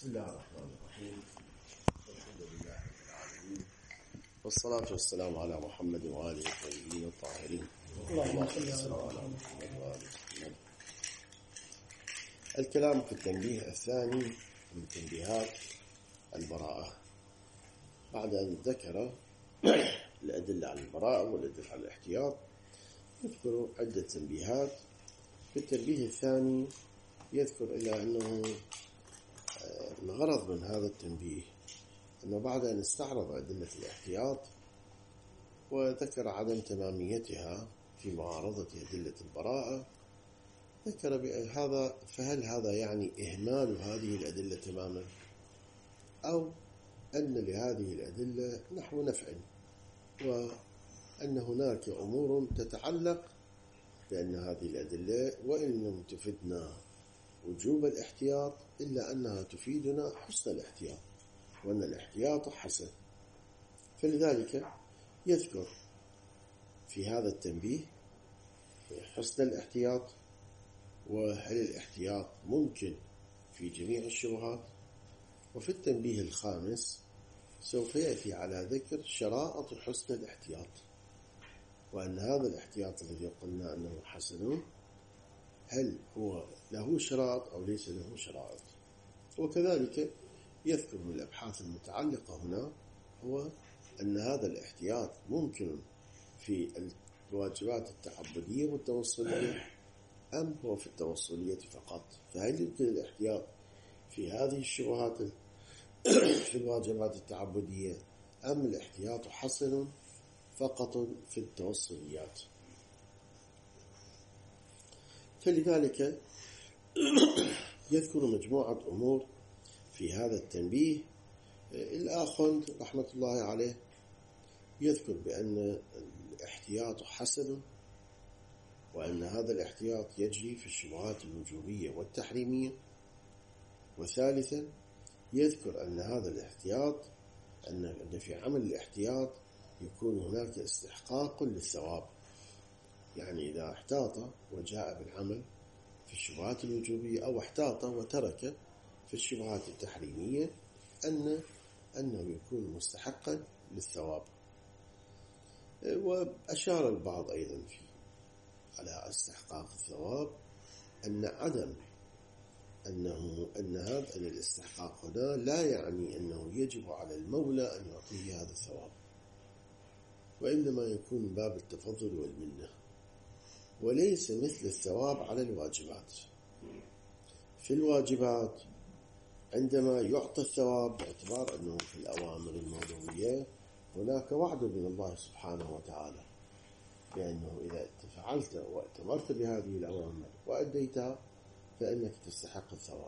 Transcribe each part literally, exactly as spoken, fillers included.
بسم الله الرحمن الرحيم. الحمد لله رب العالمين، والصلاة والسلام على محمد وآله الطيبين الطاهرين. اللهم صل على محمد وآله وسلم. الكلام في التنبيه الثاني من تنبيهات البراءة، بعد أن ذكر الأدلة على البراءة والأدلة على الاحتياط يذكر عدة تنبيهات. في التنبيه الثاني يذكر إلى أنه الغرض من هذا التنبيه أنه بعد أن استعرض أدلة الاحتياط وذكر عدم تماميتها في معارضة أدلة البراءة، ذكر بهذا فهل هذا يعني إهمال هذه الأدلة تماما، أو أن لهذه الأدلة نحو نفع، وأن هناك أمور تتعلق بأن هذه الأدلة وإن لم تفدنا وجوب الاحتياط إلا أنها تفيدنا حسن الاحتياط، وأن الاحتياط حسن. فلذلك يذكر في هذا التنبيه حسن الاحتياط، وهل الاحتياط ممكن في جميع الشبهات. وفي التنبيه الخامس سوف يأتي على ذكر شرائط حسن الاحتياط، وأن هذا الاحتياط الذي قلنا أنه حسن هل هو له شرائط أو ليس له شرائط. وكذلك يذكر من الأبحاث المتعلقة هنا هو أن هذا الاحتياط ممكن في الواجبات التعبدية والتوصلية أم هو في التوصلية فقط، فهل يمكن الاحتياط في هذه الشبهات في الواجبات التعبدية أم الاحتياط حسن فقط في التوصليات. فلذلك يذكر مجموعة أمور في هذا التنبيه. الآخوند رحمة الله عليه يذكر بأن الاحتياط حسن، وأن هذا الاحتياط يجري في الشبهات الوجوبية والتحريمية. وثالثا يذكر أن هذا الاحتياط أن في عمل الاحتياط يكون هناك استحقاق للثواب، يعني إذا احتاط وجاء بالعمل في الشبهات الوجوبية أو احتاط وترك في الشبهات التحريمية أن أنه يكون مستحقا للثواب. وأشار البعض أيضا في على استحقاق الثواب أن عدم أنه أن هذا الاستحقاق هنا لا يعني أنه يجب على المولى أن يعطيه هذا الثواب، وإنما يكون من باب التفضل والمنة، وليس مثل الثواب على الواجبات. في الواجبات عندما يعطى الثواب باعتبار أنه في الأوامر الموضوعية هناك وعد من الله سبحانه وتعالى بأنه إذا فعلت واتمرت بهذه الأوامر وأديتها فإنك تستحق الثواب.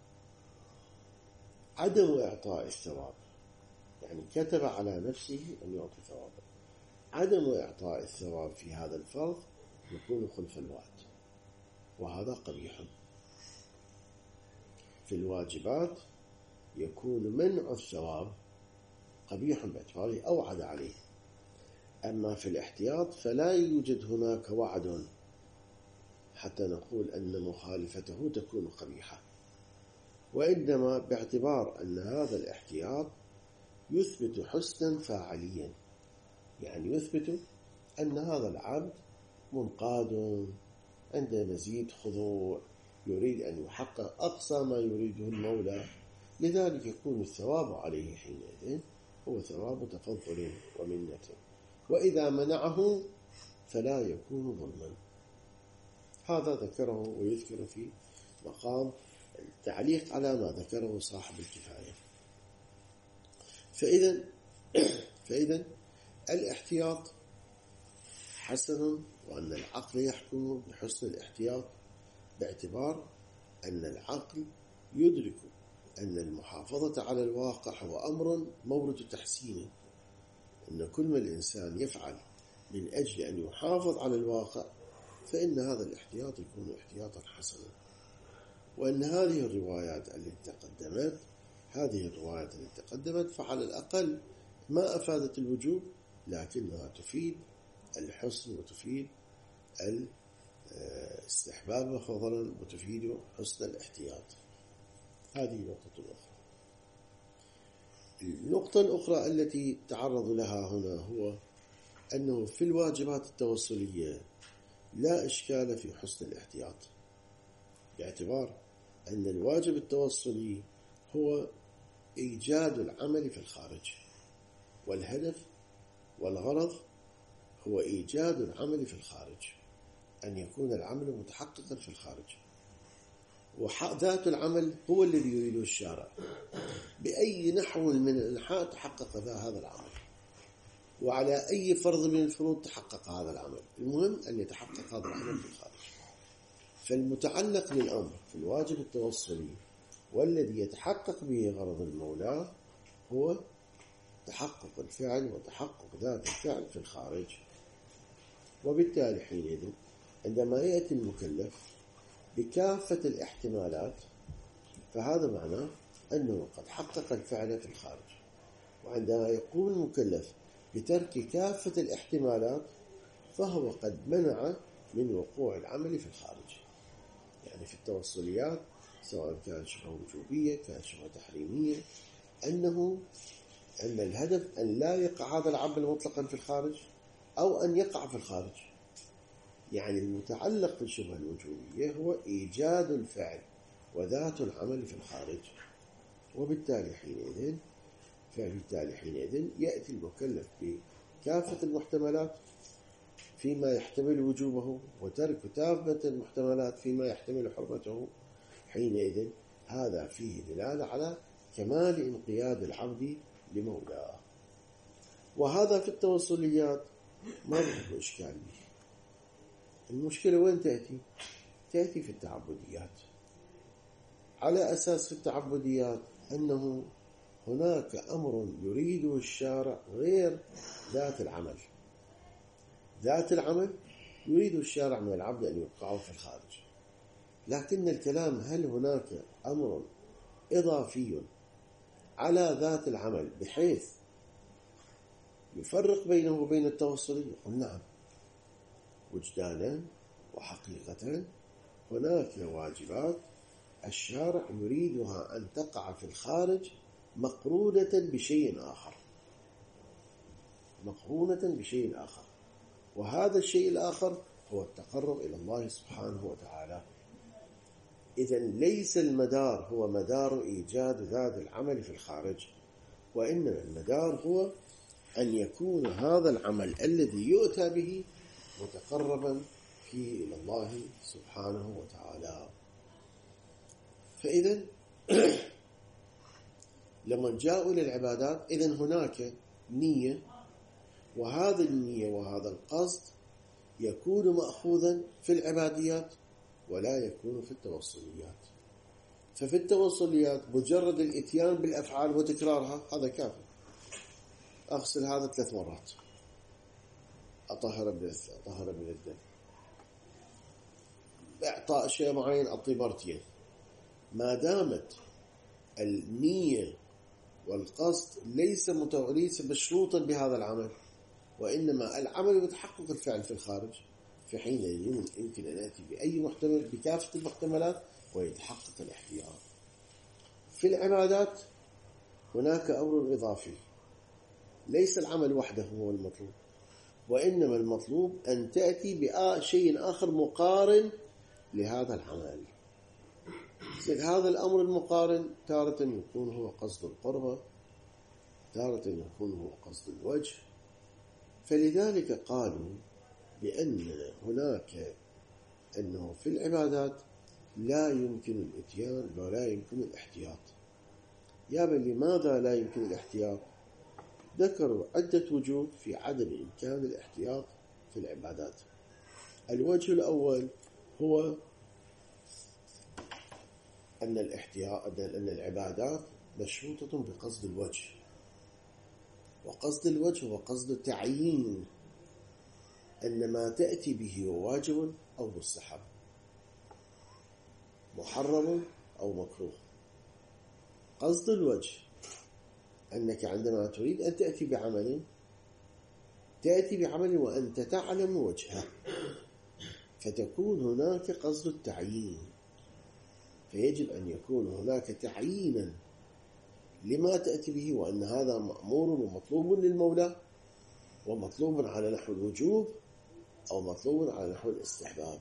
عدم إعطاء الثواب يعني كتب على نفسه أن يعطي ثوابا، عدم إعطاء الثواب في هذا الفرض يكون خلف الوعد، وهذا قبيح. في الواجبات يكون منع الثواب قبيح باعتباره أوعد عليه، أما في الاحتياط فلا يوجد هناك وعد حتى نقول أن مخالفته تكون قبيحة، وإنما باعتبار أن هذا الاحتياط يثبت حسنا فاعليا، يعني يثبت أن هذا العبد منقاد عند مزيد خضوع يريد أن يحقق أقصى ما يريده المولى، لذلك يكون الثواب عليه حينئذ هو ثواب تفضل ومنة. وإذا منعه فلا يكون ظلما. هذا ذكره ويذكر في مقام التعليق على ما ذكره صاحب الكفاية. فإذا فإذا الاحتياط حسن، وأن العقل يحكم بحسن الاحتياط باعتبار أن العقل يدرك أن المحافظة على الواقع هو أمر مورد تحسين، أن كل ما الإنسان يفعل من أجل أن يحافظ على الواقع فإن هذا الاحتياط يكون احتياطا حسنا. وأن هذه الروايات التي تقدمت هذه الروايات التي تقدمت فعلى الأقل ما أفادت الوجوب، لكنها تفيد الحسن وتفيد الاستحباب فضلا وتفيد حسن الاحتياط. هذه نقطة أخرى. النقطة الأخرى التي تعرض لها هنا هو أنه في الواجبات التوصلية لا إشكال في حسن الاحتياط، باعتبار أن الواجب التوصلي هو إيجاد العمل في الخارج، والهدف والغرض هو إيجاد العمل في الخارج، أن يكون العمل متحققا في الخارج، وذات العمل هو الذي يريده الشارع بأي نحو من الأنحاء تحقق هذا العمل، وعلى أي فرض من الفروض تحقق هذا العمل، المهم أن يتحقق هذا العمل في الخارج. فالمتعلق للأمر في الواجب التوصلي والذي يتحقق به غرض المولى هو تحقق الفعل وتحقق ذات الفعل في الخارج. وبالتالي حينئذ عندما يأتي المكلف بكافة الاحتمالات فهذا معناه أنه قد حقق الفعل في الخارج. وعندما يقوم المكلف بترك كافة الاحتمالات فهو قد منع من وقوع العمل في الخارج. يعني في التوصليات سواء كان شبه وجوبية كان شبه تحريمية، أنه أن الهدف أن لا يقع هذا العمل مطلقا في الخارج أو أن يقع في الخارج. يعني المتعلق بالشبه الوجوبية هو إيجاد الفعل وذات العمل في الخارج. وبالتالي حينئذ فبالتالي حينئذ يأتي المكلف بكافة المحتملات فيما يحتمل وجوبه وترك كافة المحتملات فيما يحتمل حرمته. حينئذ هذا فيه دلالة على كمال انقياد العبد لمولاه. وهذا في التوصليات ما له إشكال به. المشكلة وين تأتي؟ تأتي في التعبديات، على أساس في التعبديات أنه هناك أمر يريده الشارع غير ذات العمل. ذات العمل يريد الشارع من العبد أن يوقعه في الخارج، لكن الكلام هل هناك أمر إضافي على ذات العمل بحيث يفرق بينه وبين التوصلي؟ يقول نعم، وجدانا وحقيقة هناك واجبات الشارع يريدها أن تقع في الخارج مقرونة بشيء آخر، مقرونة بشيء آخر، وهذا الشيء الآخر هو التقرب إلى الله سبحانه وتعالى. إذن ليس المدار هو مدار إيجاد ذات العمل في الخارج، وإنما المدار هو أن يكون هذا العمل الذي يؤتى به متقربا فيه إلى الله سبحانه وتعالى. فإذن لما جاءوا إلى العبادات إذن هناك نية، وهذا النية وهذا القصد يكون مأخوذا في العباديات ولا يكون في التوصليات. ففي التوصليات مجرد الاتيان بالأفعال وتكرارها هذا كافي. أغسل هذا ثلاث مرات، أطهر بالث أطهر بالدم، إعطاء شيء معين أعطي مرتين. ما دامت النية والقصد ليس ليس مشروطا بهذا العمل، وإنما العمل يتحقق الفعل في الخارج، في حين يمكن أن يأتي بأي محتمل بكافة المحتملات ويتحقق الاحتياط. في العبادات هناك أمر إضافي، ليس العمل وحده هو المطلوب، وإنما المطلوب أن تأتي بشيء آخر مقارن لهذا العمل. هذا الأمر المقارن تارة يكون هو قصد القربة، تارة يكون هو قصد الوجه. فلذلك قالوا بأن هناك أنه في العبادات لا يمكن الاتيان ولا يمكن الاحتياط. يا بل لماذا لا يمكن الاحتياط؟ ذكروا عدة وجوه في عدم إمكان الاحتياط في العبادات. الوجه الأول هو أن الاحتياط أن العبادات مشروطة بقصد الوجه، وقصد الوجه هو قصد التعيين أن ما تأتي به هو واجب أو مستحب، محرم أو مكروه. قصد الوجه أنك عندما تريد أن تأتي بعمل تأتي بعمل وأنت تعلم وجهه، فتكون هناك قصد التعيين، فيجب أن يكون هناك تعيينا لما تأتي به، وأن هذا مأمور ومطلوب للمولى، ومطلوب على نحو الوجوب أو مطلوب على نحو الاستحباب.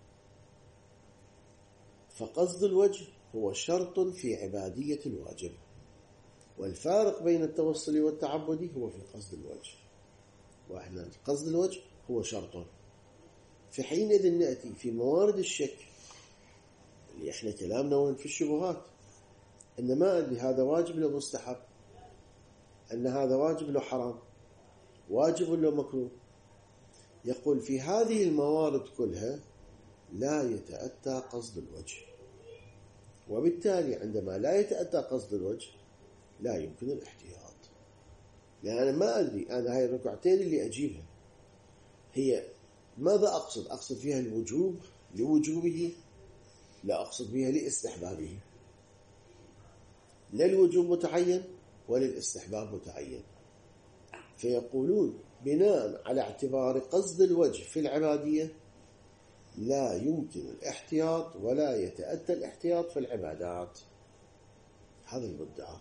فقصد الوجه هو شرط في عبادية الواجب، والفارق بين التوصل والتعبد هو في قصد الوجه، وإحنا قصد الوجه هو شرط. في حينئذ نأتي في موارد الشك اللي إحنا كلامنا وين في الشبهات، أن ما أدري هذا واجب لو مستحب، أن هذا واجب لو حرام، واجب لو مكروه. يقول في هذه الموارد كلها لا يتأتى قصد الوجه، وبالتالي عندما لا يتأتى قصد الوجه لا يمكن الاحتياط. لأن أنا ما أدري أنا هاي الركعتين اللي أجيبها هي ماذا أقصد؟ أقصد فيها الوجوب لوجوبه، لا أقصد بها لاستحبابه، لا الوجوب متعين ولا الاستحباب متعين. فيقولون بناء على اعتبار قصد الوجه في العبادية لا يمكن الاحتياط ولا يتأتى الاحتياط في العبادات. هذا المدعى.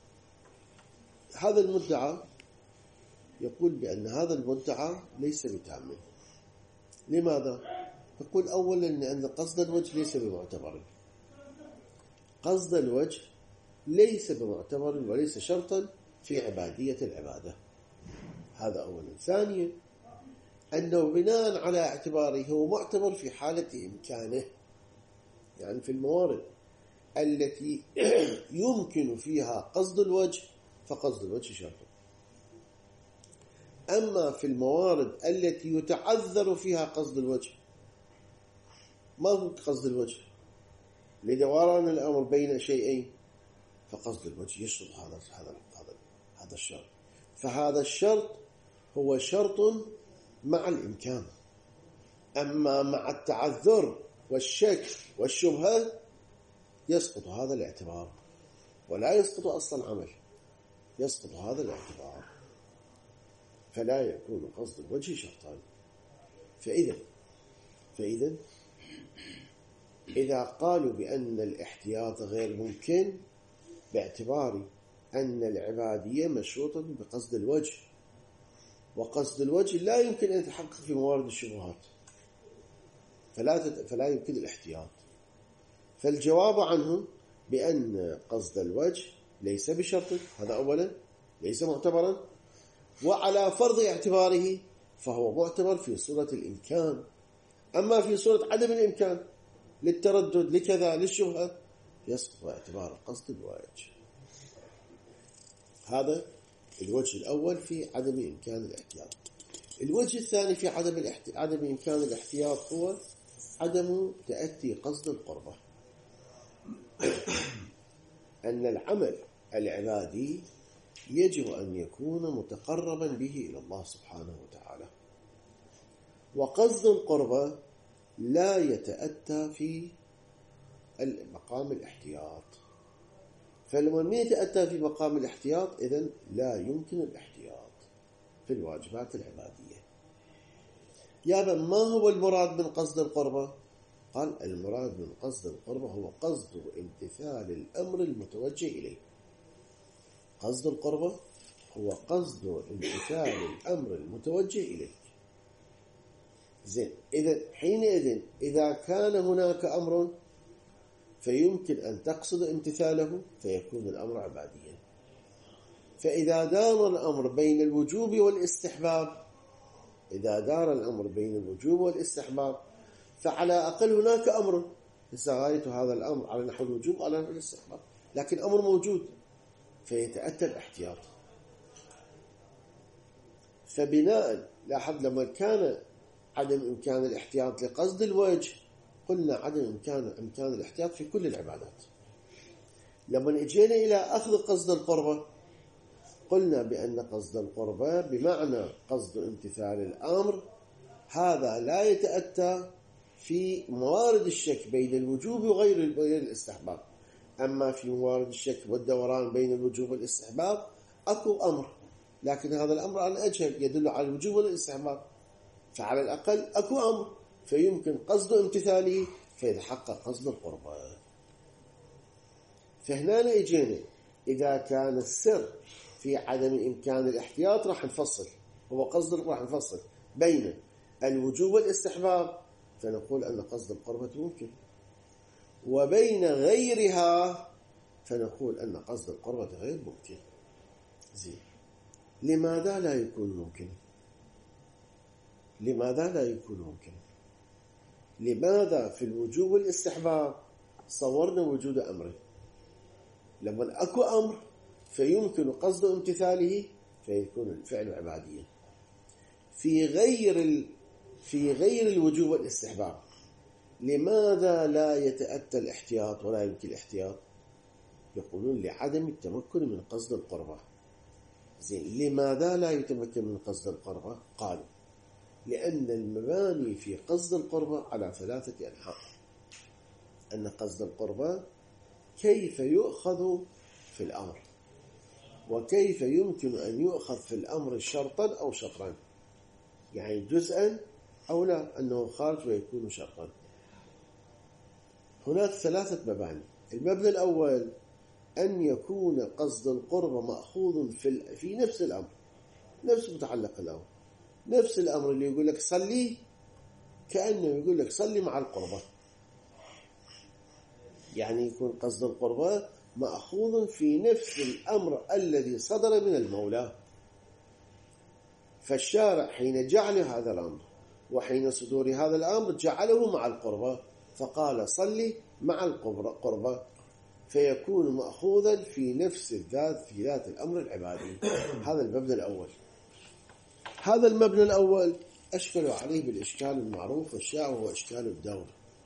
هذا المدعى يقول بأن هذا المدعى ليس بتام. لماذا؟ يقول أولا لأن قصد الوجه ليس بمعتبر، قصد الوجه ليس بمعتبر وليس شرطا في عبادية العبادة. هذا أولا. ثانيا أنه بناء على اعتباره هو معتبر في حالة إمكانه، يعني في الموارد التي يمكن فيها قصد الوجه فقصد الوجه شرط. أما في الموارد التي يتعذر فيها قصد الوجه، ما هو قصد الوجه؟ لدوران الأمر بين شيئين، فقصد الوجه يشرط هذا هذا هذا هذا الشرط. فهذا الشرط هو شرط مع الإمكان. أما مع التعذر والشك والشبهة يسقط هذا الاعتبار، ولا يسقط أصل العمل، يسقط هذا الاعتبار، فلا يكون قصد الوجه شرطان. فإذا فإذا إذا قالوا بأن الاحتياط غير ممكن باعتبار أن العبادية مشروطة بقصد الوجه، وقصد الوجه لا يمكن أن يتحقق في موارد الشبهات، فلا تت... فلا يمكن الاحتياط. فالجواب عنه بأن قصد الوجه ليس بشرط، هذا أولا، ليس معتبرا، وعلى فرض اعتباره فهو معتبر في صورة الإمكان. أما في صورة عدم الإمكان للتردد لكذا للشبهة يسقط اعتبار قصد الوجه. هذا الوجه الأول في عدم إمكان الاحتياط. الوجه الثاني في عدم الاحت... عدم إمكان الاحتياط هو عدم تأتي قصد القربة. أن العمل العبادي يجب أن يكون متقربا به إلى الله سبحانه وتعالى، وقصد القربة لا يتأتى في مقام الاحتياط. فلما يتأتى في مقام الاحتياط إذن لا يمكن الاحتياط في الواجبات العبادية. يابا ما هو المراد من قصد القربة؟ قال المراد من قصد القربة هو قصد امتثال الأمر المتوجه إليه. قصد القربة هو قصد امتثال الأمر المتوجه إليه. زين، إذا حينئذ إذا كان هناك أمر فيمكن أن تقصد امتثاله فيكون الأمر عباديا. فإذا دار الأمر بين الوجوب والاستحباب إذا دار الأمر بين الوجوب والاستحباب فعلى أقل هناك أمر غاية هذا الأمر على نحو الوجوب على نحو الاستحباب، لكن أمر موجود فيتأتى الاحتياط. فبناء لاحظ لما كان عدم إمكان الاحتياط لقصد الوجه قلنا عدم إمكان إمكان الاحتياط في كل العبادات. لما اجينا إلى أخذ قصد القربة قلنا بأن قصد القربة بمعنى قصد امتثال الأمر، هذا لا يتأتى في موارد الشك بين الوجوب وغير الاستحباب. أما في موارد الشك والدوران بين الوجوب والاستحباب أكو أمر، لكن هذا الأمر على أجهل يدل على الوجوب والاستحباب، فعلى الأقل أكو أمر فيمكن قصد امتثاله فيتحقق قصد القربة. فهنا اجينا إذا كان السر في عدم إمكان الاحتياط راح نفصل، هو قصد راح نفصل بين الوجوب والاستحباب، فنقول أن قصد القربة ممكن، وبين غيرها فنقول أن قصد القربة غير ممكن. زين، لماذا لا يكون ممكن؟ لماذا لا يكون ممكن؟ لماذا في الوجوب والاستحباب صورنا وجود أمر؟ لما أكو أمر فيمكن قصد امتثاله فيكون الفعل عباديا. في غير ال... في غير الوجوب والاستحباب لماذا لا يتأتى الاحتياط ولا يمكن الاحتياط؟ يقولون لعدم التمكن من قصد القربة. زين، لماذا لا يتمكن من قصد القربة؟ قالوا لأن المباني في قصد القربة على ثلاثة أنحاء. أن قصد القربة كيف يؤخذ في الأمر، وكيف يمكن أن يؤخذ في الأمر شرطا أو شطرا، يعني جزءا أو لا، أنه خارج ويكون شرطا. هناك ثلاثة مباني. المبنى الأول أن يكون قصد القربة مأخوذ في, في نفس الأمر، نفس متعلق الأمر، نفس الأمر اللي يقول لك صلي كأنه يقول لك صلي مع القربة، يعني يكون قصد القربة مأخوذ في نفس الأمر الذي صدر من المولى. فالشارع حين جعل هذا الأمر وحين صدور هذا الأمر جعله مع القربة، فقال صلي مع القربة، فيكون مأخوذا في نفس الذات في ذات الأمر العبادي. هذا المبنى الأول. هذا المبنى الأول أشكلوا عليه بالإشكال المعروف والشائع، وهو إشكال الدور.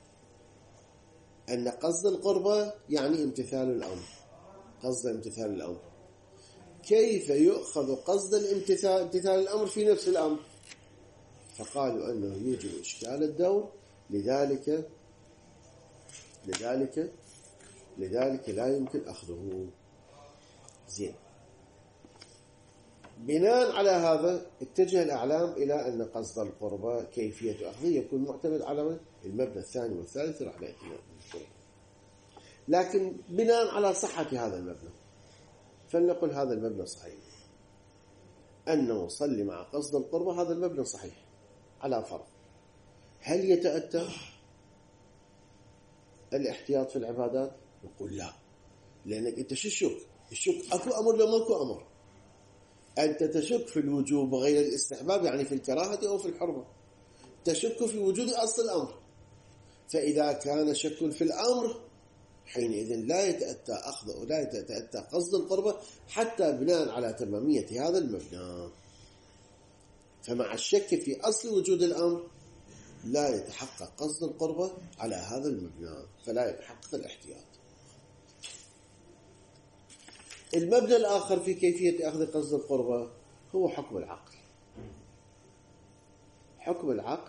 أن قصد القربة يعني امتثال الأمر، قصد امتثال الأمر. كيف يؤخذ قصد الامتثال امتثال الأمر في نفس الأمر؟ فقالوا أنه يوجب إشكال الدور، لذلك لذلك لذلك لا يمكن أخذه. زين، بناء على هذا اتجه الأعلام إلى أن قصد القربة كيفية أخذه يكون معتمد على المبنى الثاني والثالث راح نأتي، لكن بناء على صحة هذا المبنى فلنقل هذا المبنى صحيح، أنه صلي مع قصد القربة، هذا المبنى صحيح على فرض. هل يتأتى الاحتياط في العبادات؟ نقول لا، لأنك أنت شو الشك؟ الشك أكو أمر لو ماكو أمر. أنت تشك في الوجوب غير الاستحباب، يعني في الكراهة أو في الحرمة، تشك في وجود أصل الأمر. فإذا كان شك في الأمر حينئذ لا يتأتى أخذ ولا يتأتى قصد القربة، حتى بناء على تمامية هذا المبنى. فمع الشك في أصل وجود الأمر لا يتحقق قصد القربة على هذا المبنى، فلا يتحقق الاحتياط. المبنى الآخر في كيفية أخذ قصد القربة هو حكم العقل. حكم العقل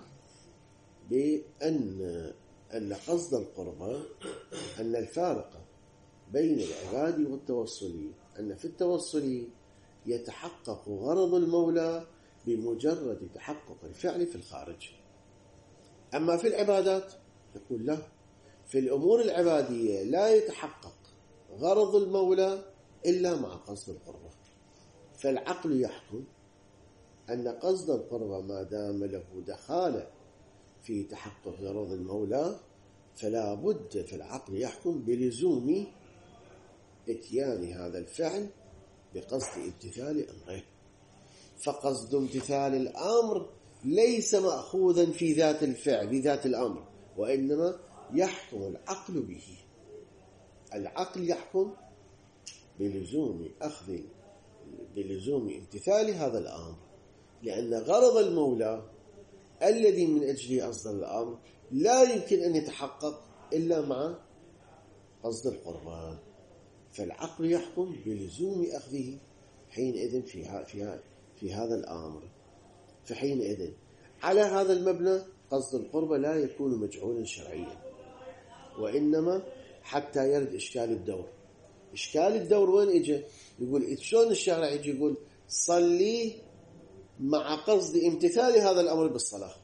بأن أن قصد القربة أن الفارق بين العباد والتوصلي، أن في التوصلي يتحقق غرض المولى بمجرد تحقق الفعل في الخارج. أما في العبادات نقول له في الأمور العبادية لا يتحقق غرض المولى إلا مع قصد القربة. فالعقل يحكم أن قصد القربة ما دام له دخالة في تحقق غرض المولى فلا بد في العقل يحكم بلزوم اتيان هذا الفعل بقصد امتثال أمره. فقصد امتثال الأمر ليس مأخوذا في ذات الفعل بذات الأمر، وإنما يحكم العقل به. العقل يحكم بلزوم أخذ بلزوم امتثال هذا الأمر، لأن غرض المولى الذي من أجله أصدر الأمر لا يمكن أن يتحقق إلا مع قصد القربان. فالعقل يحكم بلزوم أخذه حينئذ في في في هذا الأمر. فحينئذ على هذا المبنى قصد القربة لا يكون مجعولا شرعيا، وإنما حتى يرد إشكال الدور. إشكال الدور وين إجا؟ يقول شلون الشارع يجي يقول صلي مع قصد امتثال هذا الأمر بالصلاة،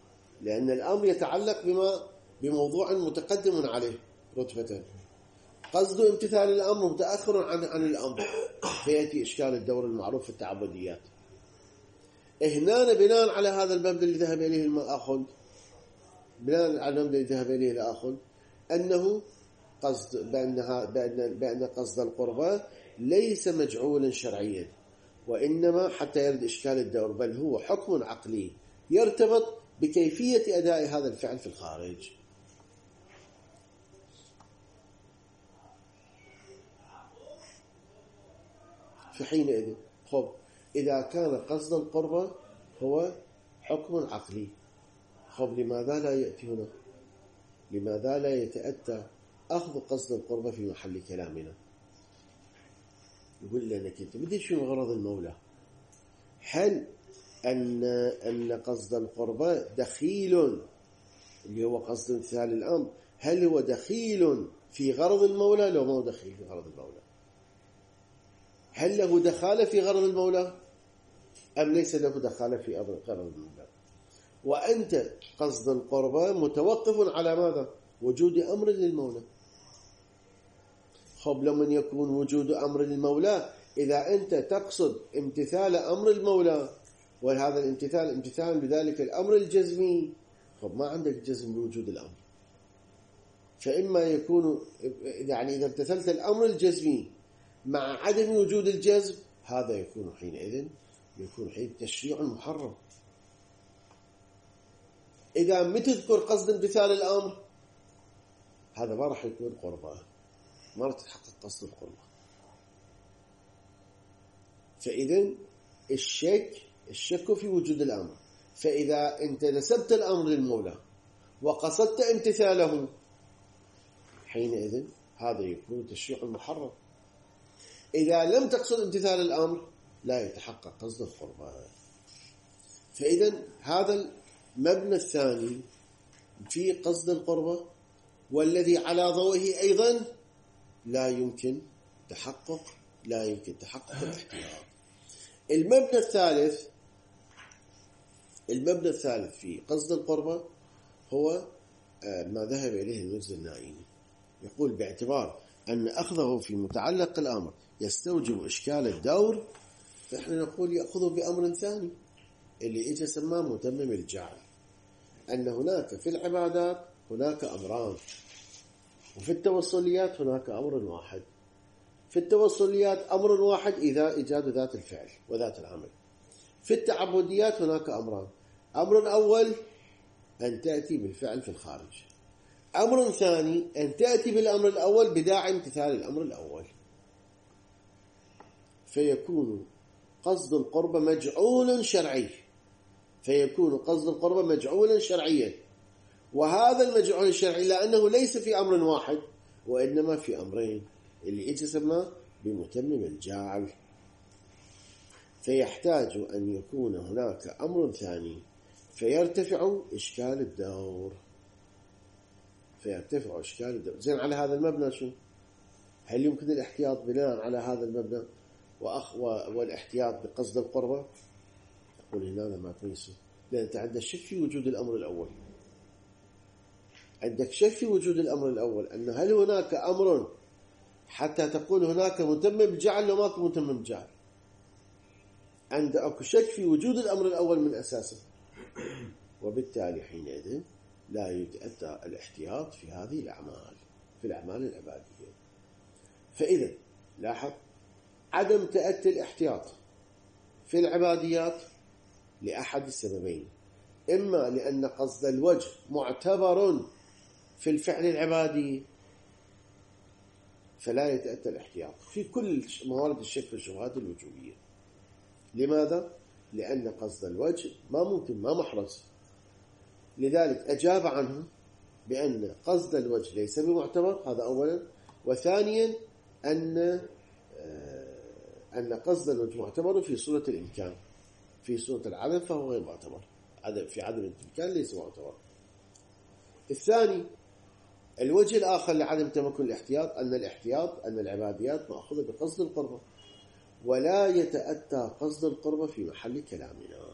لأن الأمر يتعلق بما بموضوع متقدم عليه رتبة. قصد امتثال الأمر متأخر عن عن الأمر، فيأتي إشكال الدور المعروف في التعبديات. هنا بناء على هذا المبدأ اللي ذهب إليه الآخذ، بناء على المبدأ اللي ذهب إليه الآخذ أنه قصد بأنها بأن بأن قصد القربة ليس مجعولا شرعيا، وإنما حتى يرد إشكال الدور، بل هو حكم عقلي يرتبط بكيفية أداء هذا الفعل في الخارج. فحينئذ خب إذا كان قصد القربة هو حكم عقلي، خب لماذا لا يأتي هنا؟ لماذا لا يتأتى أخذ قصد القربة في محل كلامنا؟ يقول لأنك أنت بدي شو غرض المولى؟ هل أن أن قصد القربة دخيل اللي هو قصد امتثال الأمر، هل هو دخيل في غرض المولى لو ما هو دخيل في غرض المولى؟ هل له دخالة في غرض المولى أم ليس له دخالة في غرض المولى؟ وأنت قصد القربة متوقف على ماذا؟ وجود أمر للمولى. خب لمن يكون وجود أمر للمولى، إذا أنت تقصد امتثال أمر المولى وهذا الامتثال امتثال بذلك الأمر الجزمي، خب ما عندك جزم بوجود الأمر، فإما يكون يعني إذا امتثلت الأمر الجزمي مع عدم وجود الجزم، هذا يكون حينئذ يكون حين تشريع محرم. إذا ما تذكر قصد امتثال الأمر، هذا ما راح يكون قربة، ما راح تحقق قصد القربة. فإذا الشك الشك في وجود الأمر، فإذا أنت نسبت الأمر للمولى وقصدت امتثاله، حينئذ هذا يكون تشريع محرم. إذا لم تقصد امتثال الأمر لا يتحقق قصد القربة. فإذا هذا المبنى الثاني في قصد القربة، والذي على ضوئه أيضا لا يمكن تحقق لا يمكن تحقق الاحتياط. المبنى الثالث المبنى الثالث في قصد القربة هو ما ذهب إليه المجزي النائمي، يقول باعتبار أن أخذه في متعلق الأمر يستوجب إشكال الدور، فإحنا نقول يأخذه بأمر ثاني اللي إجا سماه متمم الجعل، أن هناك في العبادات هناك أمران، وفي التوصليات هناك أمر واحد. في التوصليات أمر واحد إذا إيجاد ذات الفعل وذات العمل. في التعبديات هناك أمران، أمر أول أن تأتي بالفعل في الخارج، أمر ثاني أن تأتي بالأمر الأول بداعي امتثال الأمر الأول، فيكون قصد القربة مجعول شرعي فيكون قصد القربة مجعولا شرعيا. وهذا المجعول الشرعي لأنه ليس في أمر واحد وإنما في أمرين اللي يتسمى بمتمم الجعل، فيحتاج أن يكون هناك أمر ثاني فيرتفع إشكال الدور فيرتفع إشكال الدور. زين، على هذا المبنى شو؟ هل يمكن الاحتياط بناء على هذا المبنى وأخ والاحتياط بقصد القربة؟ أقول هنا ما تنسوا، لأن أنت عندك شك في وجود الأمر الأول، عندك شك في وجود الأمر الأول أن هل هناك أمر حتى تقول هناك متمم جعل لو ماكو متمم جعل، عندك شك في وجود الأمر الأول من أساسه، وبالتالي حينئذ لا يتأتى الاحتياط في هذه الأعمال في الأعمال العبادية. فإذا لاحظ عدم تأتي الاحتياط في العباديات لأحد السببين، إما لأن قصد الوجه معتبر في الفعل العبادي فلا يتأتى الاحتياط في كل موارد الشك والشبهات الوجوبية. لماذا؟ لأن قصد الوجه ما ممكن ما محرز، لذلك أجاب عنه بأن قصد الوجه ليس بمعتبر، هذا أولا. وثانيا أن أن قصد الوجه معتبر في صورة الإمكان، في صورة العدم فهو غير معتبر، في عدم الإمكان ليس معتبر. الثاني الوجه الآخر لعدم تمكن الاحتياط أن الاحتياط أن العباديات مأخوذة بقصد القربة ولا يتأتى قصد القربة في محل كلامنا.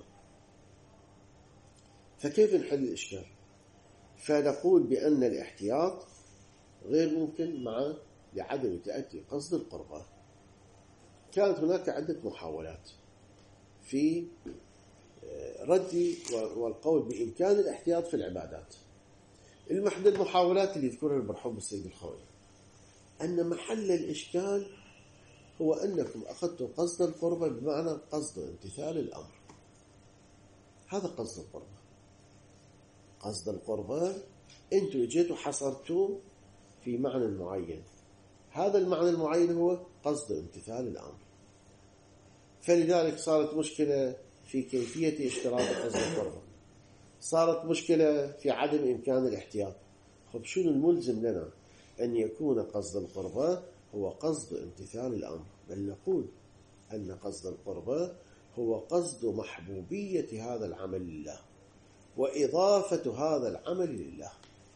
فكيف نحل الإشكال؟ فنقول بأن الاحتياط غير ممكن مع لعدم تأتي قصد القربة. كانت هناك عدة محاولات في رد والقول بإمكان الاحتياط في العبادات. المحد المحاولات اللي يذكرها المرحوم السيد الخوئي أن محل الإشكال هو أنكم أخذتم قصد القربة بمعنى قصد امتثال الأمر. هذا قصد القربة. قصد القربة أنتم جيتوا حصرتوه في معنى معين، هذا المعنى المعين هو قصد امتثال الأمر. فلذلك صارت مشكلة في كيفية اشتراط قصد القربة، صارت مشكلة في عدم إمكان الاحتياط. خب شنو الملزم لنا؟ أن يكون قصد القربة هو قصد امتثال الأمر، بل نقول أن قصد القربة هو قصد محبوبية هذا العمل لله وإضافة هذا العمل لله.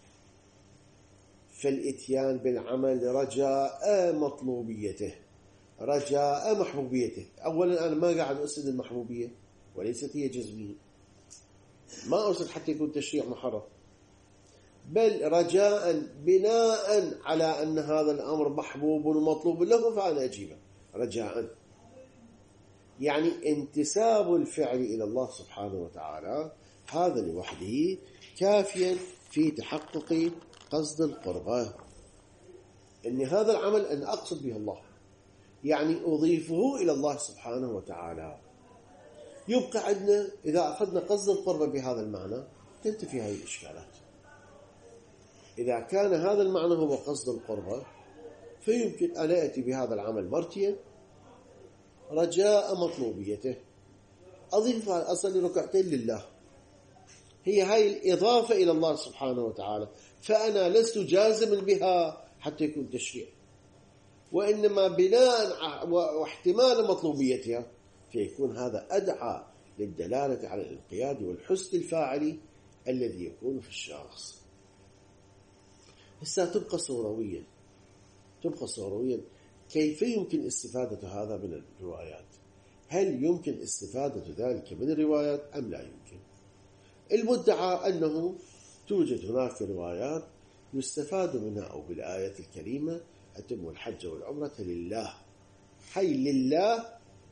فالإتيان بالعمل رجاء مطلوبيته، رجاء محبوبيته. أولا أنا ما قاعد أسد المحبوبية وليست هي جزمية، ما أرسل حتى يكون تشريع محرم، بل رجاء بناء على أن هذا الأمر محبوب ومطلوب له فأنا أجيبه رجاء. يعني انتساب الفعل إلى الله سبحانه وتعالى هذا لوحده كافيا في تحقق قصد القربة، أن هذا العمل أن أقصد به الله، يعني أضيفه إلى الله سبحانه وتعالى. يبقى عندنا إذا أخذنا قصد القربة بهذا المعنى تنتفي هذه الإشكالات. إذا كان هذا المعنى هو قصد القربة فيمكن أن أتي بهذا العمل مرتين رجاء مطلوبيته، أضيف أصلي ركعتين لله، هي هاي الإضافة إلى الله سبحانه وتعالى، فأنا لست جازما بها حتى يكون تشريع، وإنما بناء واحتمال مطلوبيتها فيكون هذا أدعى للدلالة على الانقياد والحسن الفاعلي الذي يكون في الشخص. هسه تبقى صورويا تبقى صورويا كيف يمكن استفادة هذا من الروايات؟ هل يمكن استفادة ذلك من الروايات أم لا يمكن؟ المدعى أنه توجد هناك روايات يستفاد منها أو بالآية الكريمة أتم الحج والعمرة لله. هي لله،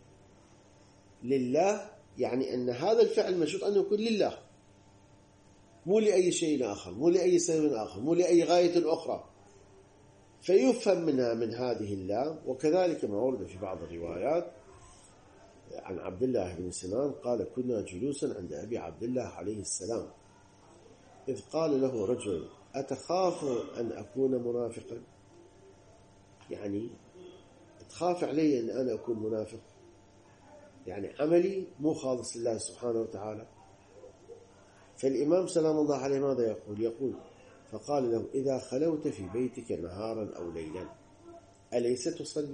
لله يعني أن هذا الفعل مشروط أن يكون لله، مو لأي شيء آخر، مو لأي سبب آخر، مو لأي غاية أخرى. فيفهم منها من هذه الله. وكذلك ما ورد في بعض الروايات عن عبد الله بن سنان قال كنا جلوسا عند أبي عبد الله عليه السلام إذ قال له رجل أتخاف أن أكون منافقا؟ يعني تخاف علي أن أنا أكون منافق، يعني عملي مو خالص لله سبحانه وتعالى. فالإمام سلام الله عليه ماذا يقول؟ يقول فقال له إذا خلوت في بيتك نهارا أو ليلا أليس تصلي؟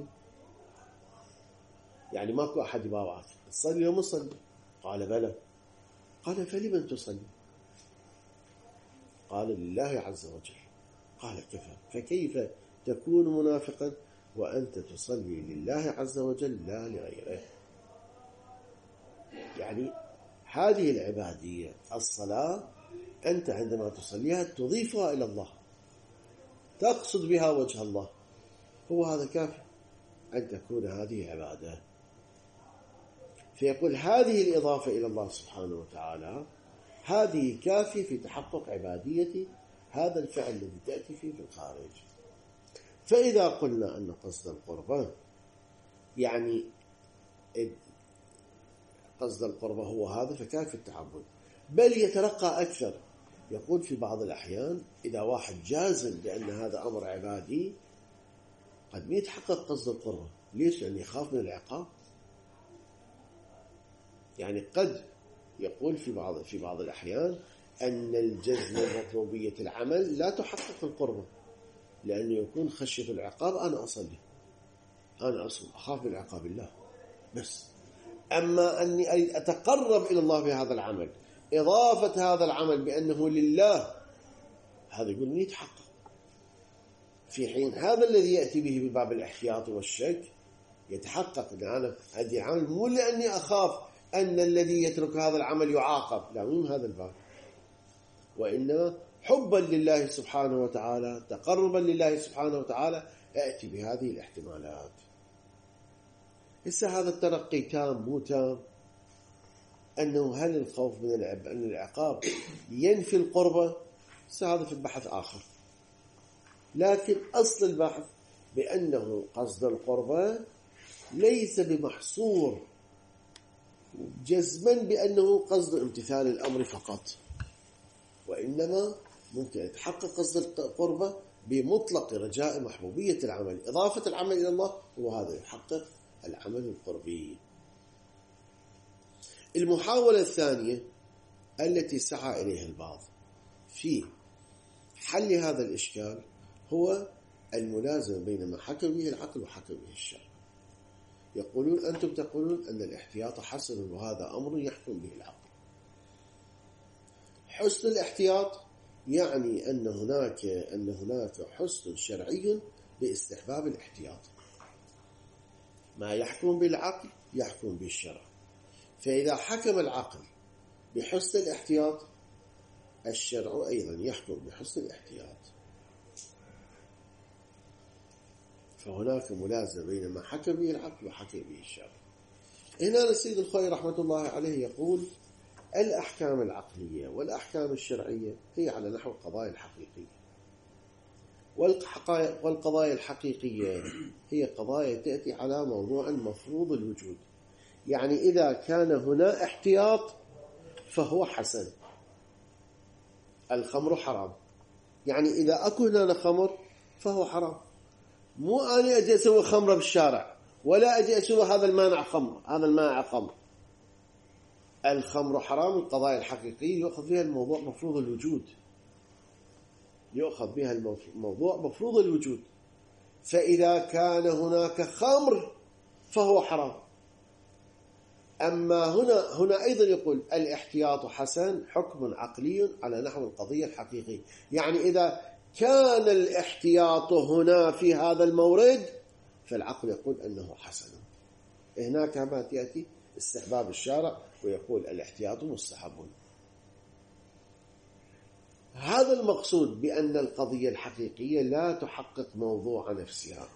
يعني ماكو أحد يباوعك تصلي وما تصلي؟ قال بلى. قال فلمن تصلي؟ قال لله عز وجل. قال كفى، فكيف تكون منافقا وأنت تصلي لله عز وجل لا لغيره؟ يعني هذه العبادية الصلاة أنت عندما تصليها تضيفها إلى الله، تقصد بها وجه الله، هو هذا كافي أن تكون هذه عبادة. فيقول هذه الإضافة إلى الله سبحانه وتعالى هذه كافية في تحقق عبادية هذا الفعل الذي تأتي فيه في الخارج. فإذا قلنا أن قصد القربة يعني قصد القربة هو هذا فكافي التعبد، بل يترقى أكثر. يقول في بعض الأحيان إذا واحد جازم بأن هذا أمر عبادي قد ما يتحقق قصد القربة. ليش؟ لأنه يخاف من العقاب. يعني قد يقول في بعض في بعض الأحيان أن الجزم مطلوبية العمل لا تحقق القربة، لأنه يكون خشية العقاب. أنا أصلي، أنا أصوم، أخاف من عقاب الله بس. أما أني أتقرب إلى الله بهذا العمل، إضافة هذا العمل بأنه لله، هذا يقول لي يتحقق. في حين هذا الذي يأتي به بباب الاحتياط والشك يتحقق أن أنا أدي عمل مو لأني أخاف أن الذي يترك هذا العمل يعاقب، لا، من هذا الباب، وإنما حبا لله سبحانه وتعالى، تقربا لله سبحانه وتعالى، أأتي بهذه الاحتمالات. هسه هذا الترقي تام مو تام؟ أنه هل الخوف من العقاب ينفي القربة؟ هذا في البحث آخر، لكن أصل البحث بأنه قصد القربة ليس بمحصور جزما بأنه قصد امتثال الأمر فقط، وإنما ممكن يتحقق قصد القربة بمطلق رجاء محبوبية العمل، إضافة العمل إلى الله، وهذا يحقق العمل القربي. المحاولة الثانية التي سعى إليها البعض في حل هذا الإشكال هو الملازمة بين ما حكم به العقل وحكم به الشرع. يقولون أنتم تقولون أن الاحتياط حسن وهذا أمر يحكم به العقل. حسن الاحتياط يعني أن هناك أن هناك حسن شرعي باستحباب الاحتياط، ما يحكم بالعقل يحكم بالشرع. فإذا حكم العقل بحسن الاحتياط الشرع أيضا يحكم بحسن الاحتياط، فهناك ملازمة بين ما حكم به العقل وحكم به الشرع. هنا السيد الخوئي رحمة الله عليه يقول الأحكام العقلية والأحكام الشرعية هي على نحو القضايا الحقيقية، والقضايا الحقيقية هي قضايا تأتي على موضوع مفروض الوجود، يعني إذا كان هنا احتياط فهو حسن. الخمر حرام، يعني إذا أكو هنا خمر فهو حرام، مو أنا أجي أسوي خمرة بالشارع ولا أجي أسوي هذا المانع خمر هذا المانع خمر. الخمر حرام، القضايا الحقيقية يؤخذ بها الموضوع مفروض الوجود، يؤخذ بها الموضوع مفروض الوجود. فإذا كان هناك خمر فهو حرام. أما هنا هنا أيضا يقول الاحتياط حسن حكم عقلي على نحو القضية الحقيقية، يعني إذا كان الاحتياط هنا في هذا المورد فالعقل يقول أنه حسن. هناك ما تأتي استحباب الشارع ويقول الاحتياط مستحب. هذا المقصود بأن القضية الحقيقية لا تحقق موضوع نفسها.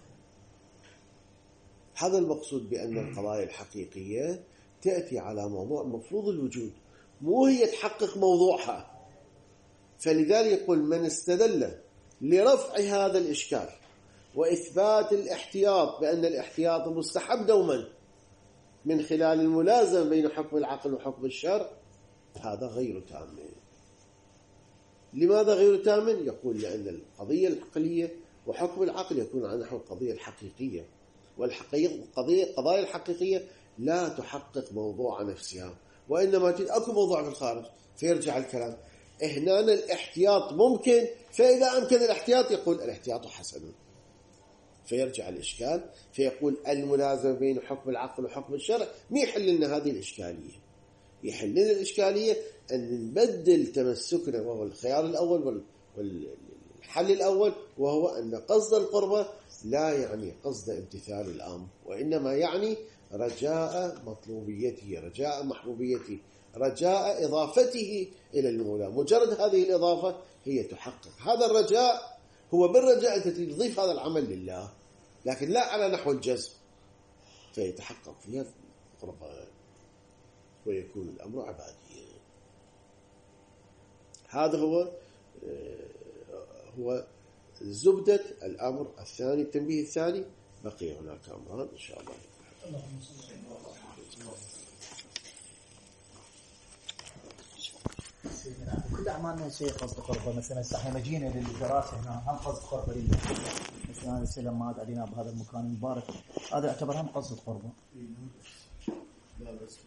هذا المقصود بأن القضايا الحقيقية تأتي على موضوع مفروض الوجود، مو هي تحقق موضوعها. فلذلك يقول من استدل لرفع هذا الإشكال وإثبات الاحتياط بأن الاحتياط مستحب دوما من خلال الملازمة بين حكم العقل وحكم الشرع، هذا غير تام. لماذا غير تام؟ يقول لأن القضية العقلية وحكم العقل يكون على نحو القضية الحقيقية، والقضايا الحقيقية لا تحقق موضوع نفسها، وإنما تجد أكو موضوع في الخارج. فيرجع الكلام هنا الاحتياط ممكن، فإذا أمكن الاحتياط يقول الاحتياط حسن. فيرجع الإشكال فيقول الملازمة بين حكم العقل وحكم الشرع ما يحل لنا هذه الإشكالية. يحل لنا الإشكالية أن نبدل تمسكنا، وهو الخيار الأول والحل الأول، وهو أن قصد القربة لا يعني قصد امتثال الأمر، وإنما يعني رجاء مطلوبيته، رجاء محبوبيته، رجاء إضافته إلى المولى. مجرد هذه الإضافة هي تحقق هذا الرجاء. هو بالرجاء أنت تضيف هذا العمل لله، لكن لا على نحو الجزم، فيتحقق فيها القربان ويكون الأمر عباديا. هذا هو هو زبدة الأمر الثاني، التنبيه الثاني. بقي هناك أمران إن شاء الله. كل أعمالنا شيء قصد قربة. مثلا احنا جينا للدراسة هنا هم قصد قربة لله، مثلا هذا السلام ما علينا بهذا المكان المبارك، هذا يعتبر هم قصد قربة.